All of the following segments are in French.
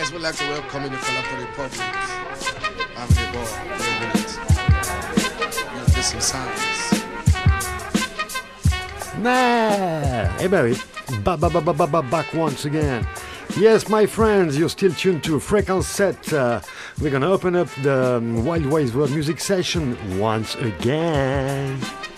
Yes, we'd like to welcome in the Colombo Republic. I'm the boy, we'll do some sounds. Nah, eh ben oui, back once again. Yes, my friends, you're still tuned to Frequence Set. We're gonna open up the Wild Wise World Music Session once again.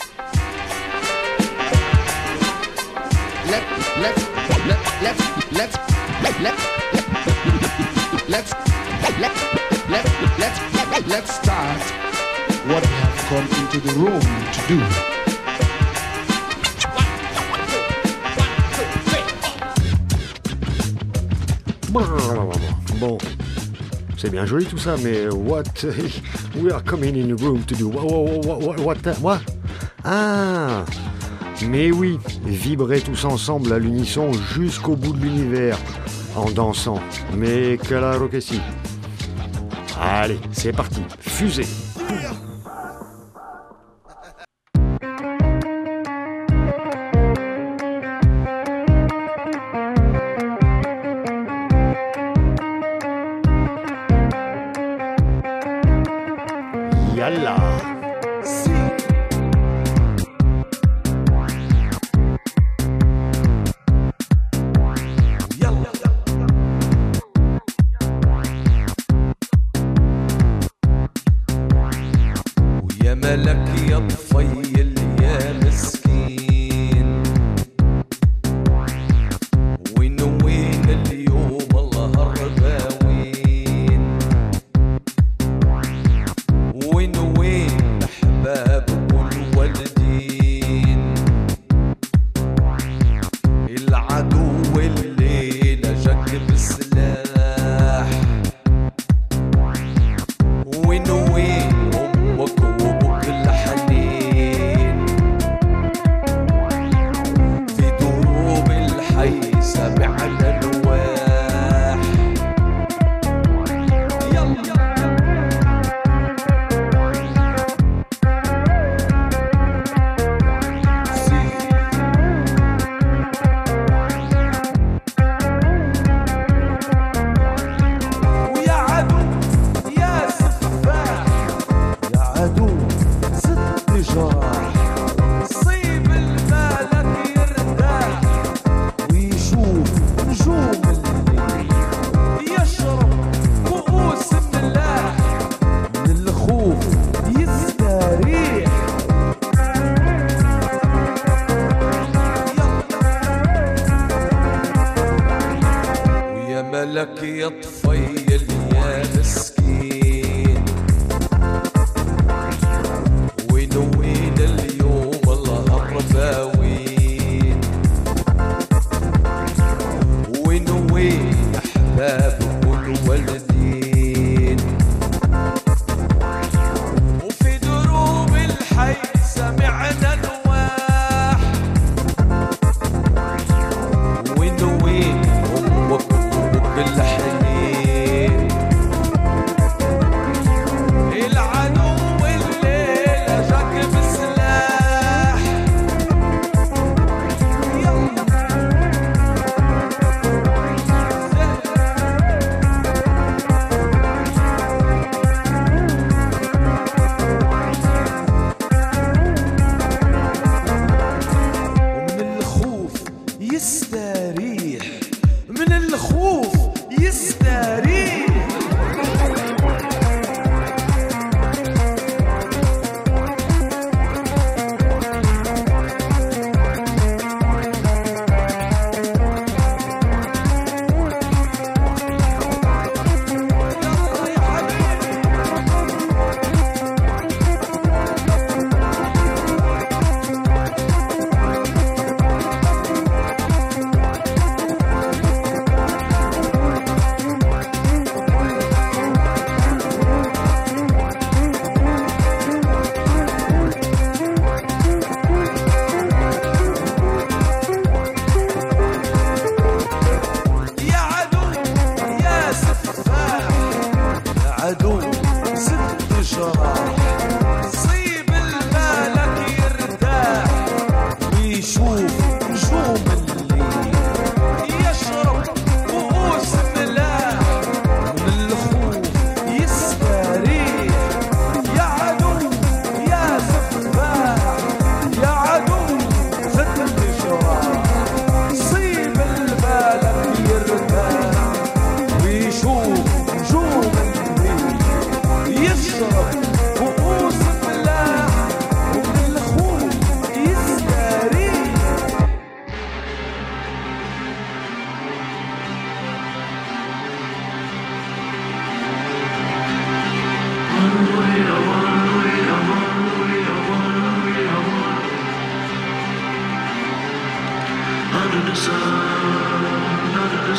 Let's start what we have come into the room to do. Bon, c'est bien joli tout ça, mais what we are coming in the room to do? What? Ah, mais oui, vibrer tous ensemble à l'unisson jusqu'au bout de l'univers en dansant. Mais claro que si. Allez, c'est parti, fusée. Yalla. ملك يا طفيل يا مسكين وين اليوم الله الرباوين وين احباب والوالدين العدو الليلة جاك بالسلاح وين امك وابوك الحنين في دروب الحي سابع الالواح يلا ويا عدو يا سفاح يا عدو ست جراح صيب المالك يرتاح ويشوف نجوم الليل يشرب كؤوس ملاح من الخوف يستريح ويا ملك يا طفيل يا مسكين وين اليوم الله الرباوين وين احبابك والوالدين وفي دروب الحي سمعنا نواح وين امك وابوك الحنين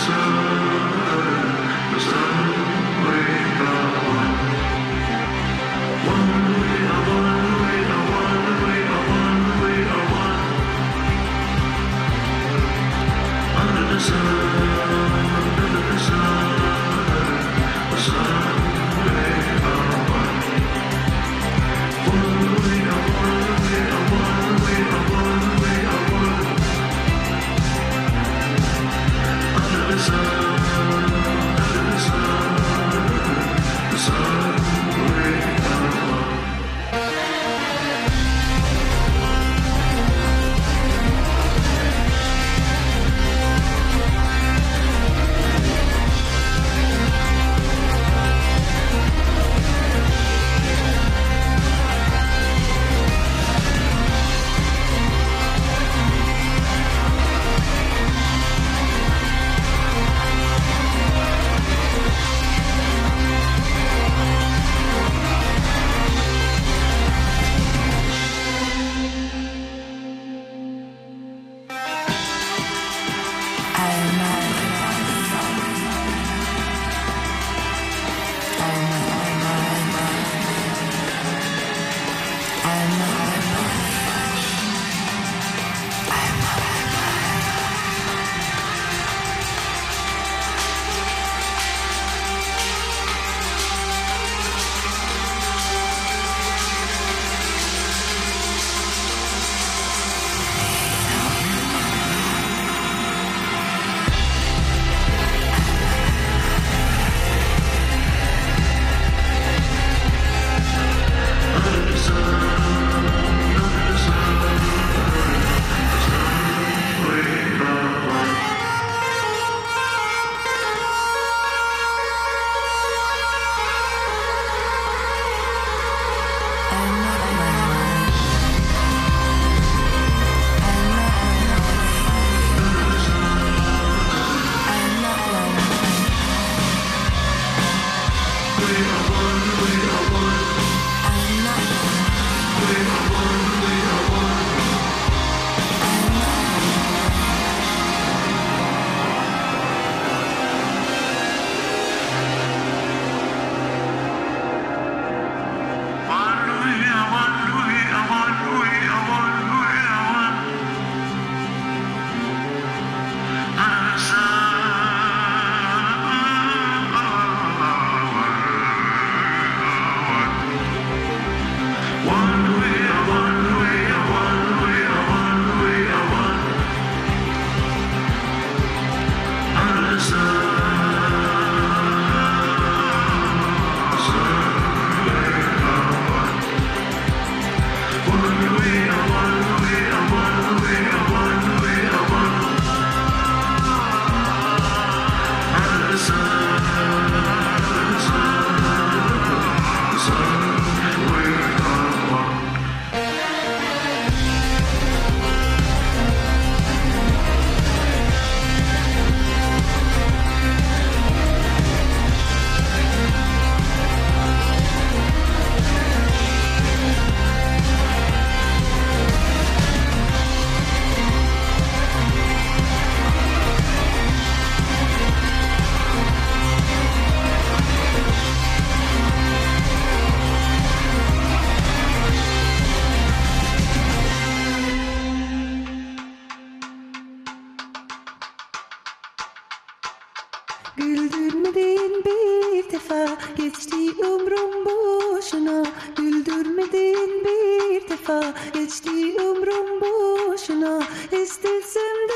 Güldürmedin bir defa geçti ömrüm boşuna. Güldürmedin bir defa geçti ömrüm boşuna. İstesem de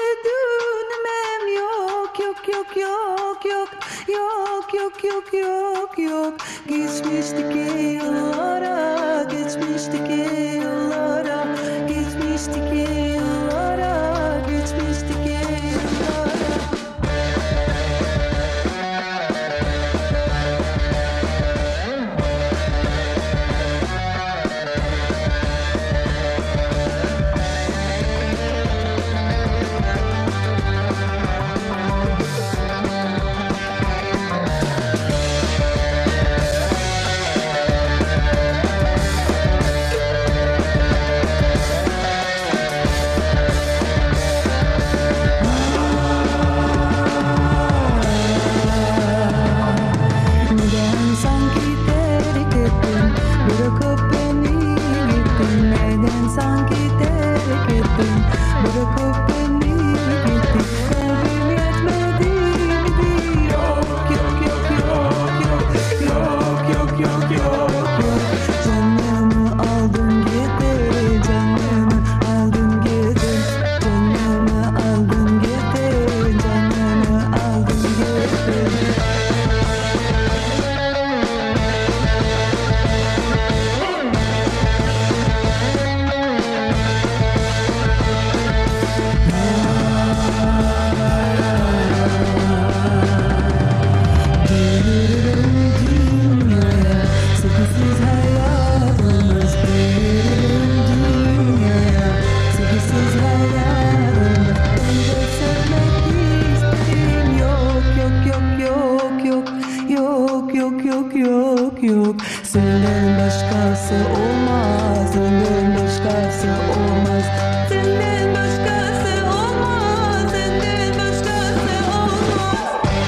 dönmem, yok yok yok yok yok yok yok yok yok yok. Geçmişteki yıllara, geçmişteki yıllara, geçmişteki yıllara, geçmişteki yıllara. başkası olmaz, senden başkası olmaz, senden başkası olmaz, senden başkası olmaz.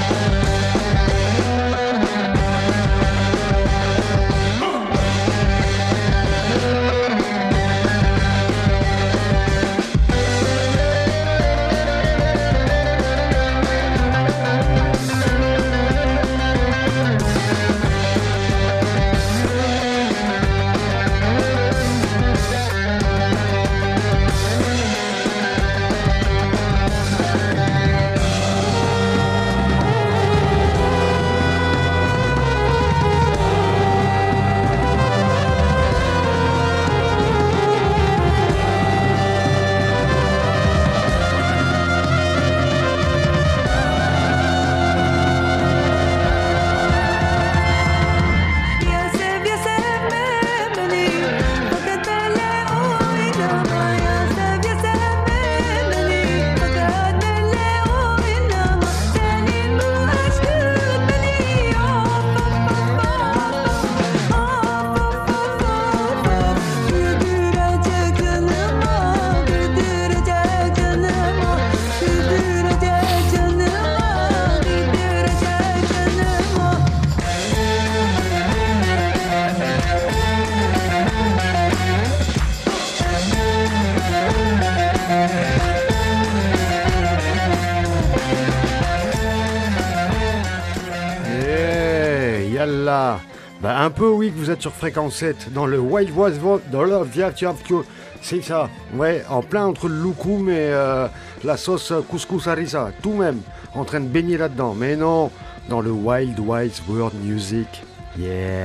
Yallah. Bah, un peu, oui, que vous êtes sur Fréquence 7, dans le White Voice dans le c'est ça, ouais, en plein entre le loukoum et la sauce couscous harissa, tout même, en train de baigner là-dedans. Mais non, dans le Wild Wise World Music, yeah.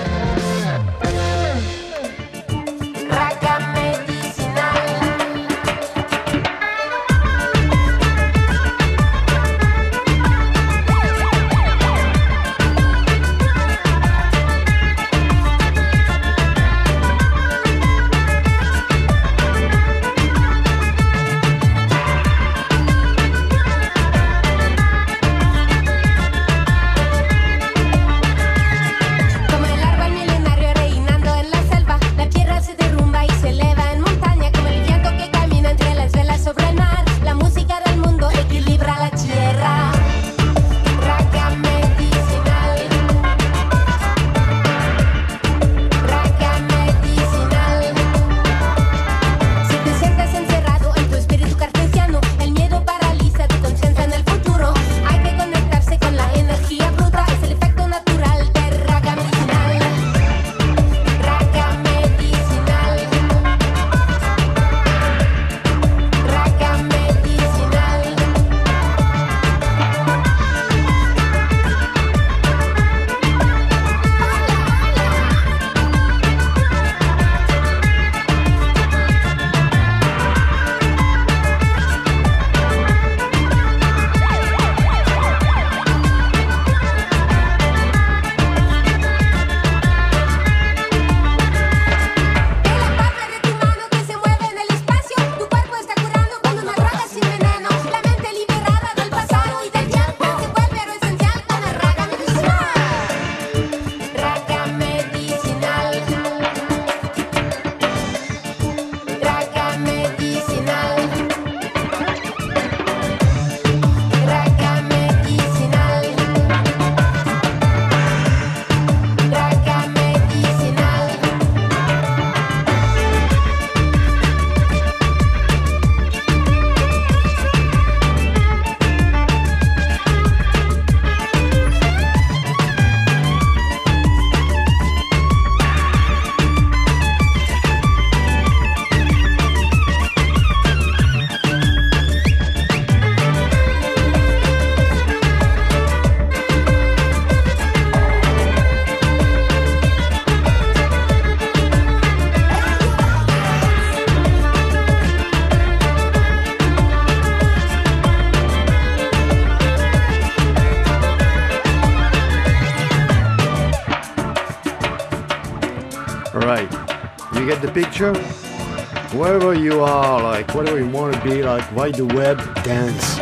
Right. You get the picture? Wherever you are, like whatever you want to be, like ride the web, dance.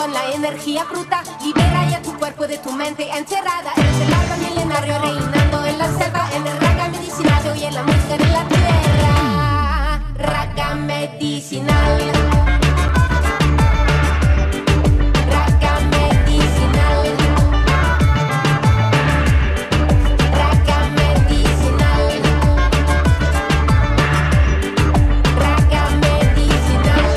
con la energía bruta. Libera ya tu cuerpo de tu mente encerrada. Eres el árbol milenario reinando en la selva. En el raga medicinal se oye la música de la tierra. Raga medicinal. Raga medicinal. Raga medicinal. Raga medicinal.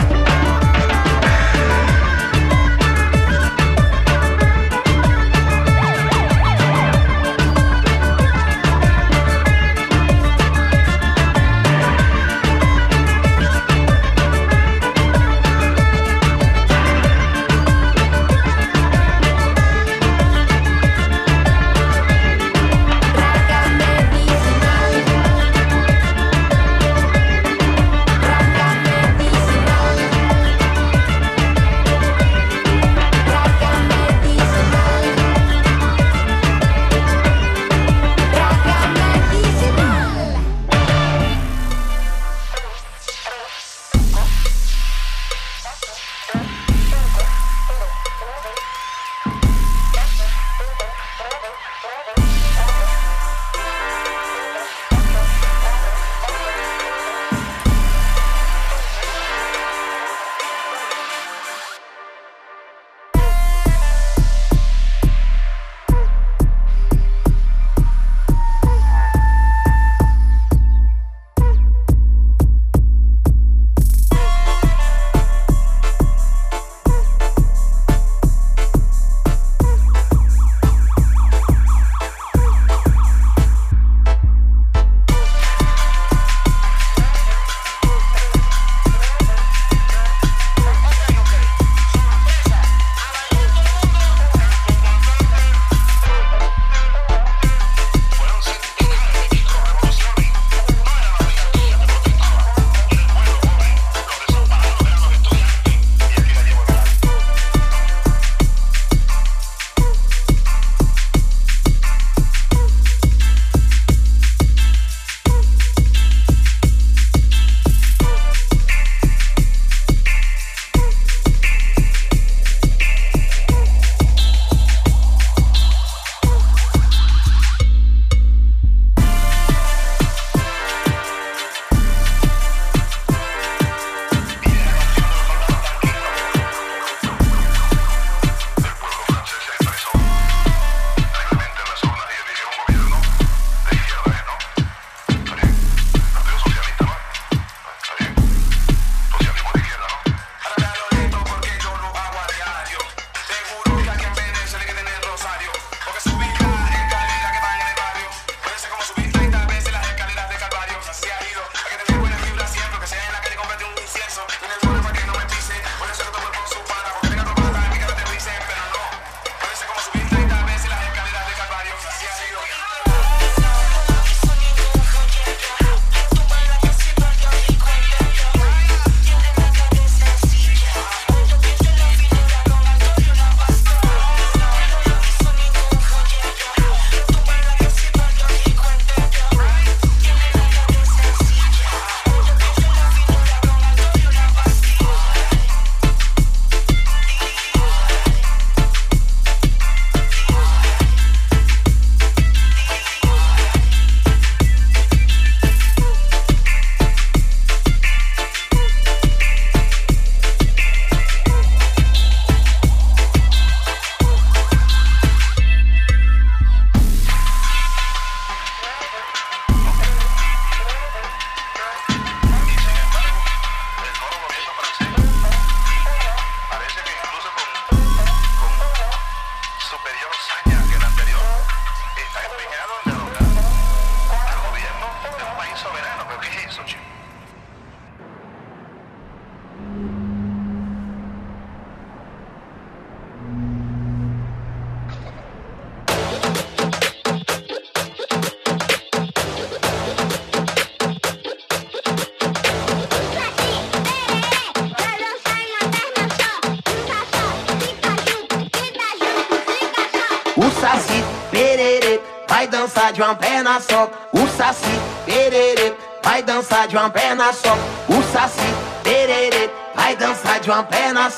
O Saci Pererê vai dançar de uma perna só. O Saci Pererê vai dançar de uma perna só. O Saci Pererê vai dançar de uma perna só.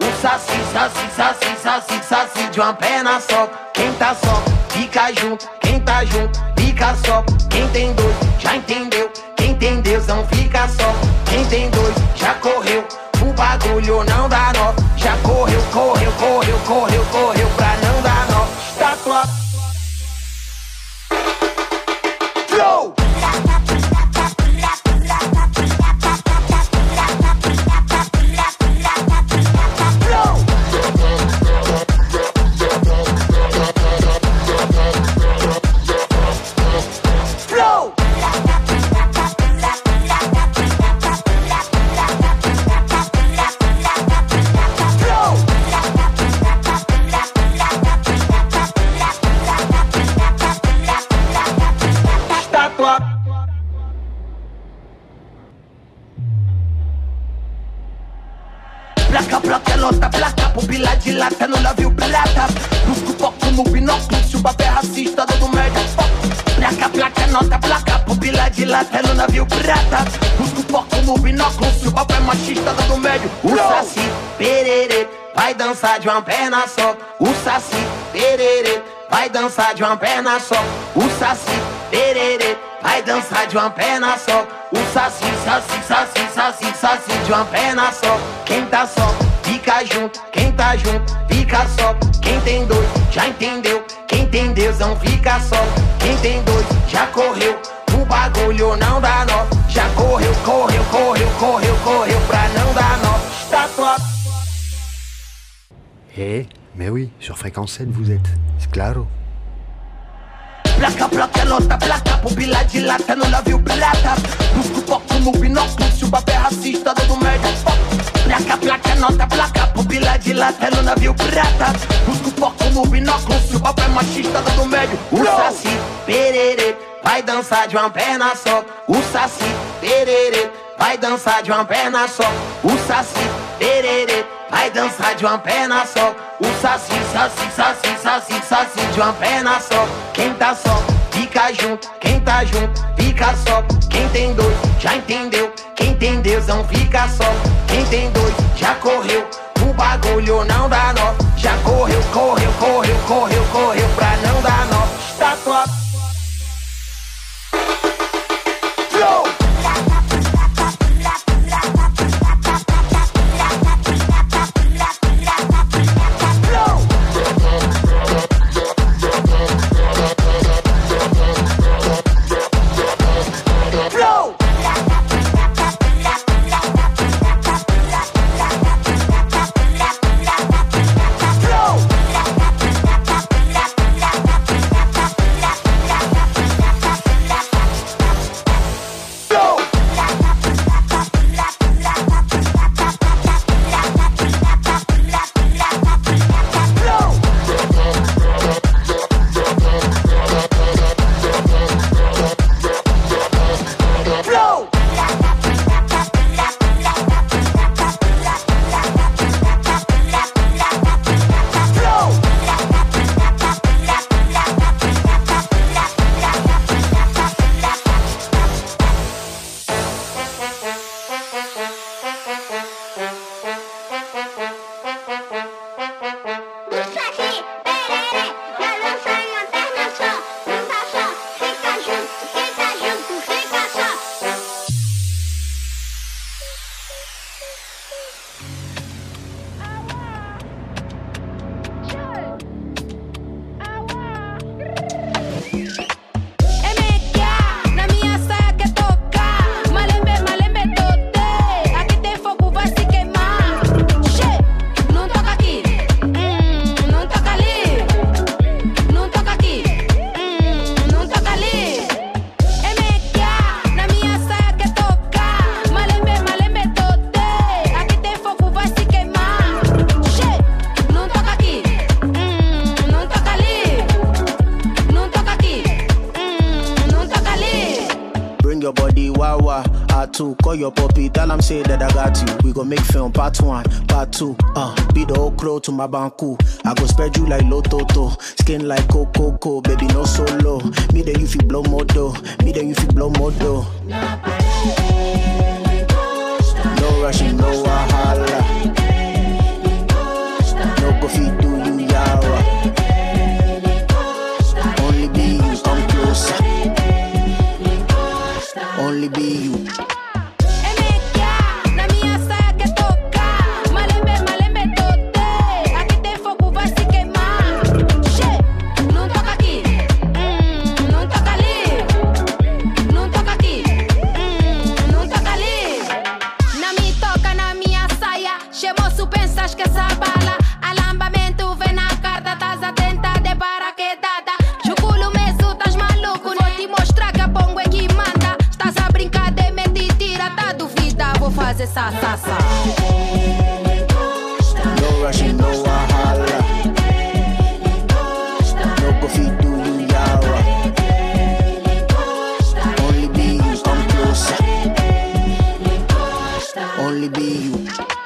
o saci, saci, saci, saci, saci de uma perna só. Quem tá só, fica junto. Quem tá junto, fica só. Quem tem dois, já entendeu. Quem tem Deus não fica só. Quem tem dois, já correu. O bagulho não dá nó. Já correu, correu, correu, correu, correu pra não dar nó. Estátua. Flow! Placa, nota, placa, pupila dilata no navio pirata. Busco foco no binóculo, se o papel é racista, do merda. Placa, nota, placa, pupila dilata no navio pirata. Busco foco no binóculo, se o papel é machista, do médio. O saci, pererê, vai dançar de uma perna só. O saci, pererê, vai dançar de uma perna só. O saci, pererê, vai dançar de uma perna só. O saci, saci, saci, saci, saci de uma perna só. Quem tá só, fica junto. Quem tá junto, fica só. Quem tem dois, já entendeu. Quem tem Deus não fica só. Quem tem dois, já correu. O bagulho não dá nó. Já correu, correu, correu, correu, correu pra não dar nó. Estátua. Mais oui, sur Fréquence 7 vous êtes, c'est claro. Placa, nota, placa, pupila dilata no navio pirata. Busco foco no binóculo, se o papel é racista, do merda. Placa, nota, placa, pupila dilata no navio pirata. Busco foco no binóculo, se o papel é machista, do médio. O saci, pererê, vai dançar de uma perna só. O saci, pererê, vai dançar de uma perna só. O saci, pererê, vai dançar de uma perna só. O saci, saci, saci, saci, saci de uma perna só. Quem tá só, fica junto. Quem tá junto, fica só. Quem tem dois, já entendeu. Quem tem Deus não fica só. Quem tem dois, já correu. O bagulho não dá nó. Já correu, correu, correu, correu, correu pra não dar nó. Estátua. Flow! two. Call your puppy, tell him say that I got you. We gon' make film part 1, part 2. Be the whole crow to my banku. I go spread you like Lototo. Skin like Coco, baby no solo. Me then you fi blow modo. Me then you fi blow modo. No rushing, no wahala. fit do you yawa. Only be you, come closer. Only be you. Na minha saia quer tocar, malembe, malembe tote. Aqui tem fogo, vai se queimar. Che, não toca aqui, não toca ali. Não toca aqui, não toca ali. Na me toca na minha saia, chemoço pensas que essa bala. Alambamento vem na carta, tás atenta de paraquedada. Juculo mesmo, tás maluco, vou te mostrar que a pongo é que manda. Estás a brincar de mentira, tá duvida, vou fazer sa. No rushing, no wahala. No go fit do you yawa. Only be you, come closer. Only be you.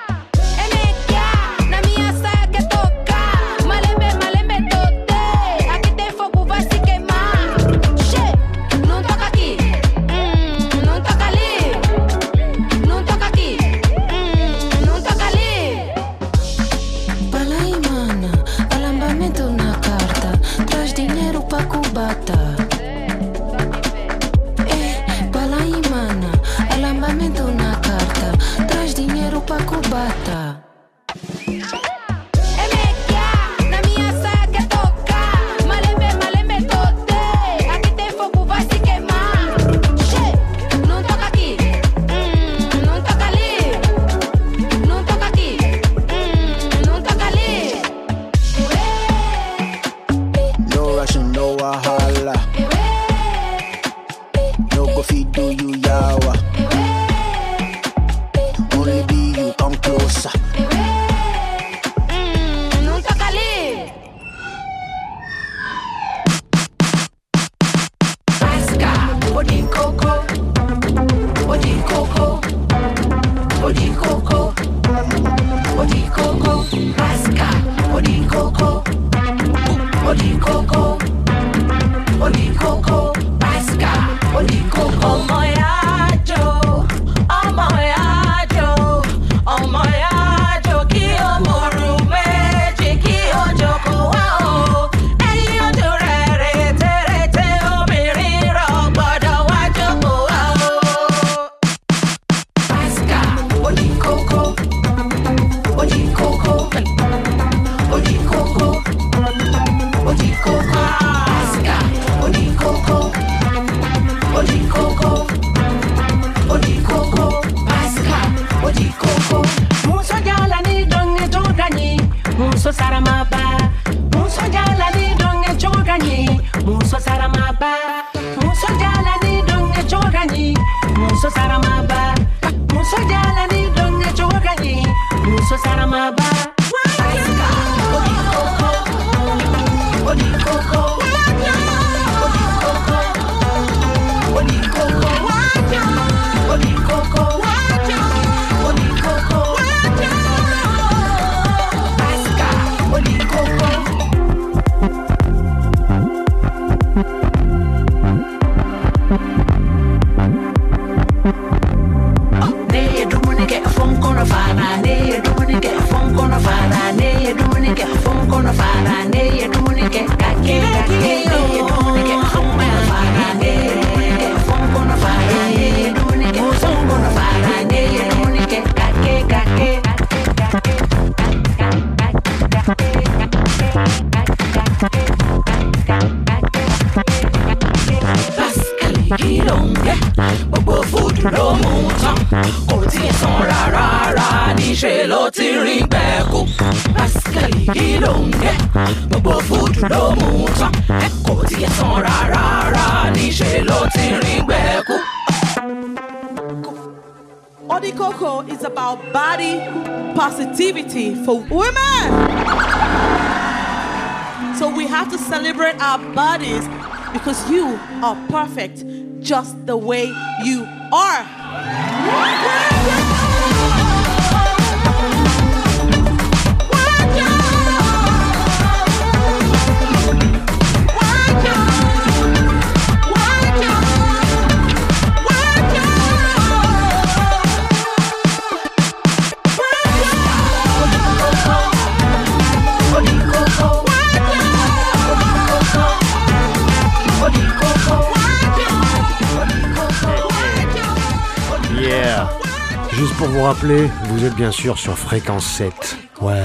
Na minha saia quer tocar, malembe, malembe tote. Aqui tem fogo, vai se queimar. Che, não toca aqui, não toca ali. Não toca aqui, não toca ali. Fala aí, mana, alambamento na carta, traz dinheiro pra cubata. Fala aí, mana, alambamento na carta, traz dinheiro pra cubata. Na minha saia quer tocar, malembe, malembe tote. Aqui tem fogo, vai se queimar. Che, não toca aqui, não toca ali. Não toca aqui, não toca ali. No rushing, no wahala. No go fit do you yawa. Only be you, come closer. Não toca ali. Rasca, body coco, body coco, body coco, body coco. Rasca, body coco, body coco, body coco. Rasca, body coco. Ọmọ ìyájò, ọmọ ìyájò, ọmọ ìyájò kí o mọ̀rù méjì kí o jókòó wá o. Ẹyin ojú rẹ̀ rètérètè obìnrin rọ̀ gbọ́dọ̀ wá jókòó wá o. Rasca, body coco, body coco, body coco, body coco. Rasca, body coco, body coco, body coco. Rasca, body coco. Muso jala ni donge chogani, muso saramaba. Muso jala ni donge chogani, muso saramaba. Muso jala ni donge chogani, muso saramaba. Muso jala ni donge chogani, muso saramaba. Rasca, body coco, body coco, body coco, body coco, body coco, body coco. Rasca, body coco. Nee, doe me niet funk on a fara. Nee, doe me niet funk on a fara. Nee, doe me niet funk on a fara. Nee, doe me niet kake. Nee, doe me niet funk on a fara. Nee, doe me niet funk on a fara. Nee, doe me niet funk on a fara. Nee, doe me niet kake. Pascal Gilonge, gbogbo fúdù ló mú tán. Kò tí ì san rárá, níṣẹ́ ló ti rí gbẹ̀kú. Pascal Gilonge, gbogbo fúdù ló mú tán. Kò tí ì san rárá, níṣẹ́ ló ti rí gbẹ̀kú. Odi Coco is about body positivity for women. So we have to celebrate our bodies because you are perfect just the way you are. vous rappeler, vous êtes bien sûr sur Fréquence 7. Ouais.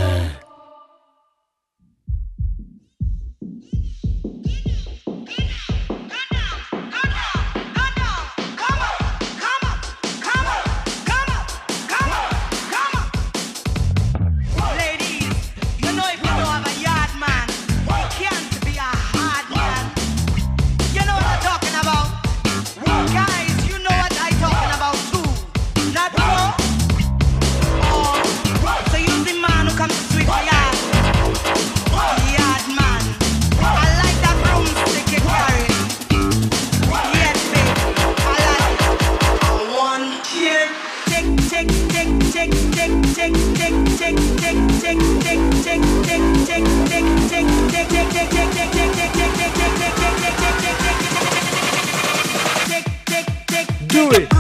Do it.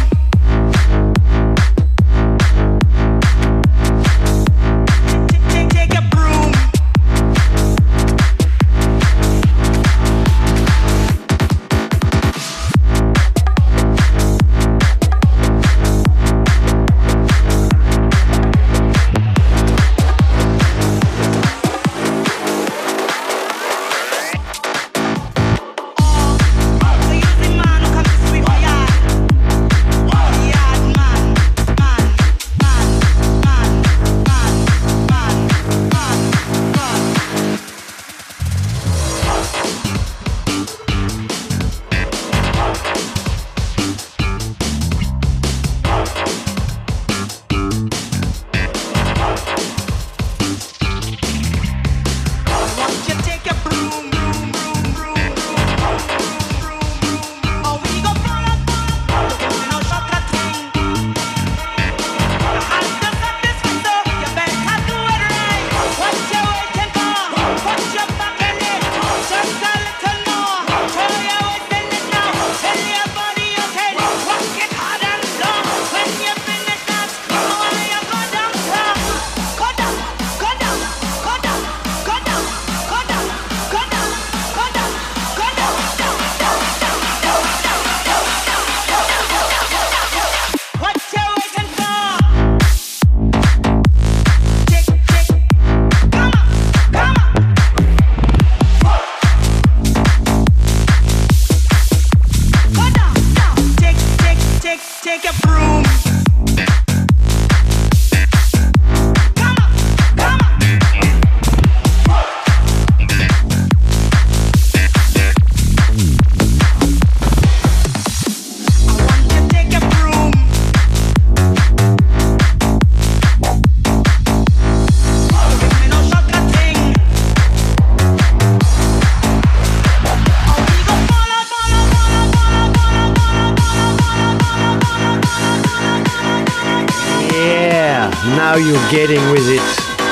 Now you're getting with it.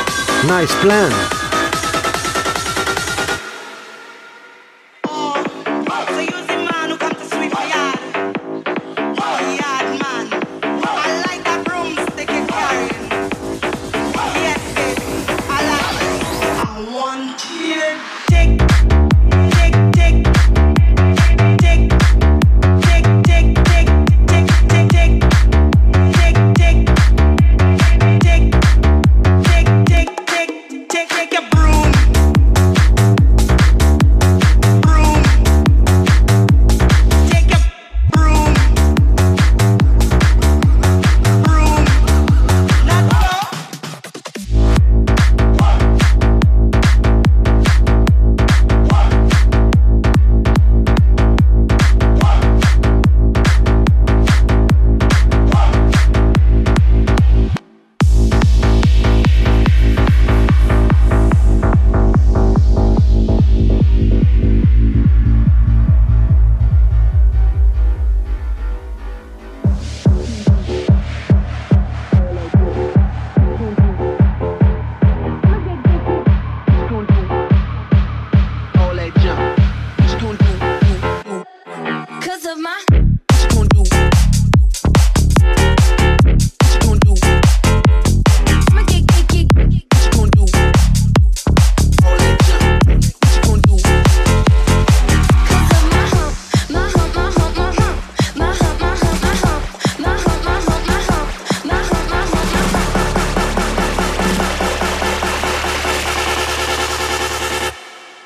Nice plan.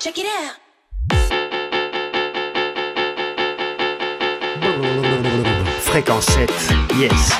Check it out. Fréquence 7, yes.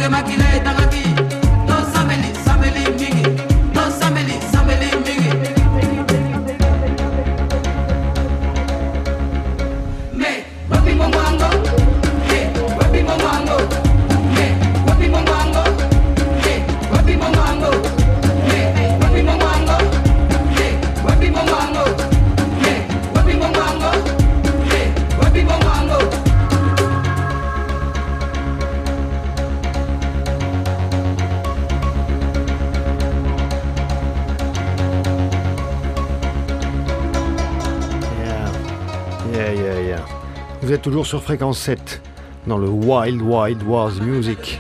Makile tangaki, no sameli, mingi, no sameli, mingi. Vous êtes toujours sur Fréquence 7 dans le Wild Wild Wars Music.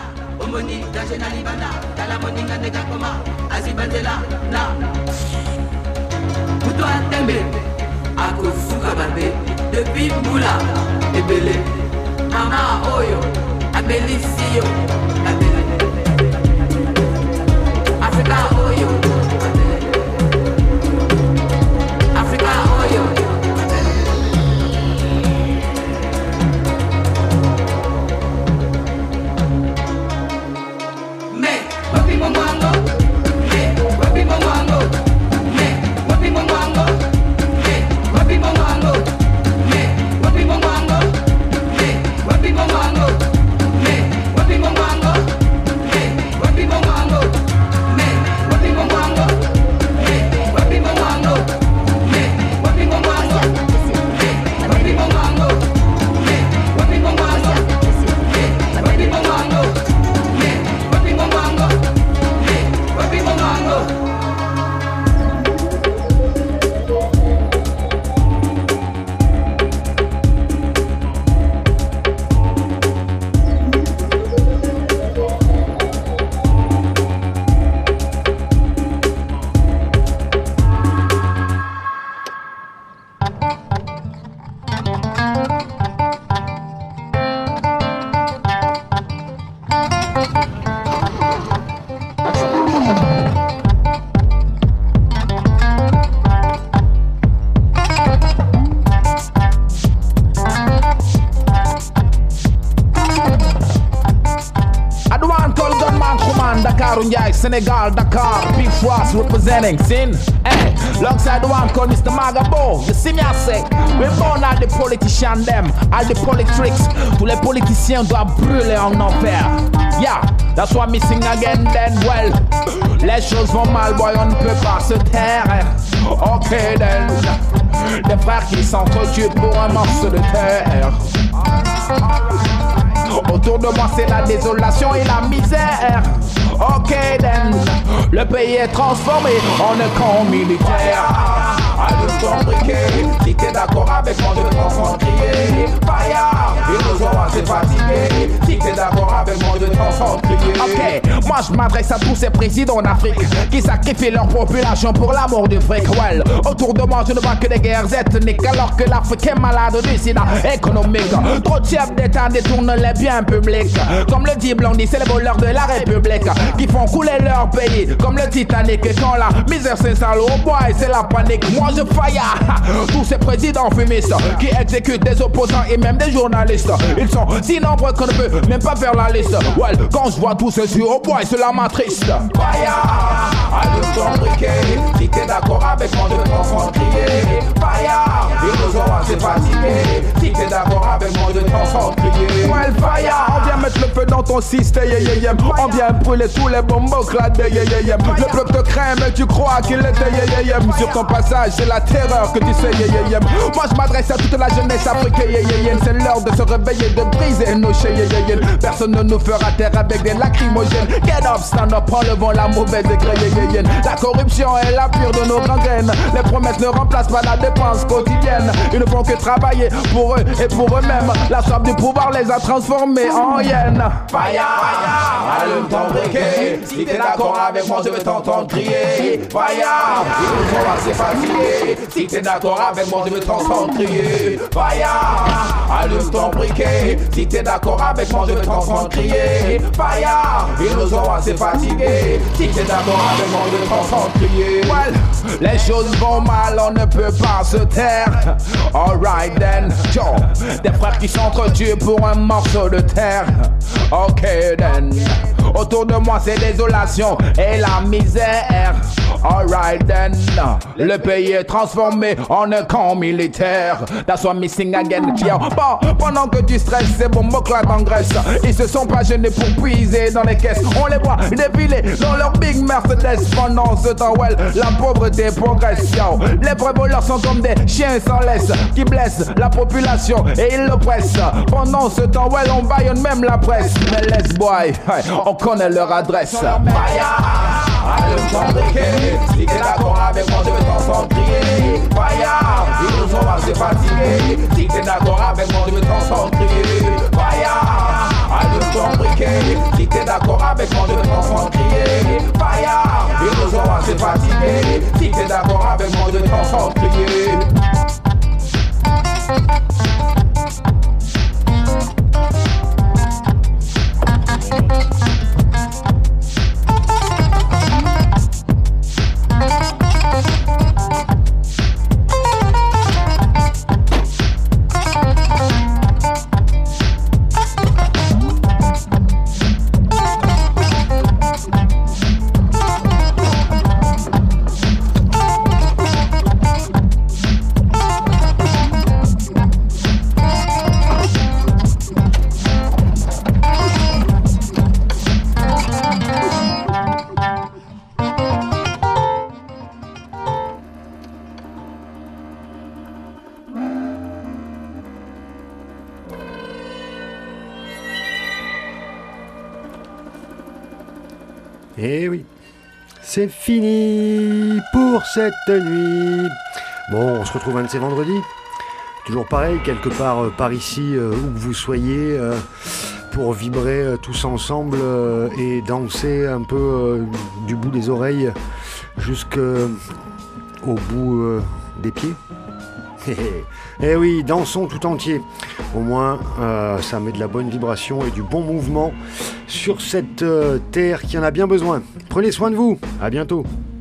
Depuis Moula, Ebele, Mama Oyo, Abelisio, Africa Oyo, Africa Oyo. Me, wapi mongo, me, wapi mongo, me, wapi mongo, me, wapi mongo. Wapi mongo, me, wapi mongo, me, wapi mongo, me, wapi mongo, me, wapi mongo, me, wapi mongo, me, wapi mongo, me, wapi mongo, me, wapi mongo, me, wapi mongo, me, wapi mongo. Senegal, Dakar, Big Frost representing Sin. Hey, alongside the one called Mr. Magabo. You see me, I say, we're born at the politicians, them, at the politics. Tous les politiciens doivent brûler en enfer. Yeah, that's why me sing again, then, well, les choses vont mal, boy, on ne peut pas se taire. Ok, then, des frères qui s'entretuent pour un morceau de terre. Autour de moi c'est la désolation et la misère. Ok then, le pays est transformé en un camp militaire. Allume ton briquet, si t'es d'accord avec moi je t'entends crier. Fire, ils nous ont assez fatigués. Si t'es d'accord avec moi je t'entends crier. Ok, moi je m'adresse à tous ces présidents d'Afrique qui sacrifient leur population pour l'amour du fric. Well, autour de moi je ne vois que des guerres ethniques alors que l'Afrique est malade du sida économique. Trop de chefs d'État détournent les biens publics. Comme le dit Blondie, c'est les voleurs de la République qui font couler leur pays comme le Titanic. Et quand la misère s'installe au bois et c'est la panique, moi je faille. Tous ces présidents fumistes qui exécutent des opposants et même des journalistes, ils sont si nombreux qu'on ne peut même pas faire la liste. Well, quand je vois tout ceci au bois, cela m'attriste. Faille, allume ton briquet, si t'es d'accord avec moi je t'entends crier. Faille, ils nous ont assez fatigués. Si t'es d'accord avec moi je t'entends crier. Well, faille, on vient mettre le feu dans ton système, on vient brûler tous les bombos cladés, le peuple te craint mais tu crois qu'il était, sur ton passage c'est la terreur que tu sais, moi je m'adresse à toute la jeunesse africaine, c'est l'heure de se réveiller, de briser nos chaînes, personne ne nous fera taire avec des lacrymogènes. Get up, stand up, enlevons la mauvaise graine. La corruption est la pire de nos gangrènes. Les promesses ne remplacent pas la dépense quotidienne. Ils ne font que travailler pour eux et pour eux-mêmes. La soif du pouvoir les a transformés en hyènes. Fire, allume ton briquet. Si t'es d'accord avec moi je vais t'entendre crier. Fire, ils nous sont assez fatigués. Si t'es d'accord avec moi je vais t'entendre crier. Fire, allume ton briquet. Si t'es d'accord avec moi je vais t'entendre crier. Fire, ils nous ont assez fatigués. Si t'es d'accord avec moi je vais t'entendre crier. Well, les choses vont mal, on ne peut pas se taire. Alright then, yo, des frères qui s'entretuent pour un morceau de terre. Ok then, autour de moi c'est désolation et la misère. Alright then, le pays est transformé en un camp militaire. That's why me sing again, yo. Bon, pendant que tu stresses, c'est bon, moclate en Grèce. Ils se sont pas gênés pour puiser dans les caisses. On les voit défiler dans leur big Mercedes. Pendant ce temps, well, la pauvreté progresse, yo. Les vrais voleurs sont comme des chiens sans laisse qui blessent la population et ils l'oppressent. Pendant ce temps, well, on baillonne même la presse. Mais laisse boy, on connaît leur adresse. Allume ton briquet, si t'es d'accord avec moi je vais t'entendre crier. Fire, ils nous ont besoin de fatiguer. Si t'es d'accord avec moi, je vais t'entendre crier. Fire, allume ton briquet. Si t'es d'accord avec moi, je vais t'entendre crier. Fire, j'ai besoin de fatiguer. Si t'es d'accord avec moi, je vais t'entendre crier. Eh oui, c'est fini pour cette nuit. Bon, on se retrouve un de ces vendredis. Toujours pareil, quelque part par ici, où que vous soyez, pour vibrer tous ensemble et danser un peu du bout des oreilles jusqu'au bout des pieds. Eh oui, dansons tout entier. Au moins, ça met de la bonne vibration et du bon mouvement sur cette terre qui en a bien besoin. Prenez soin de vous. À bientôt.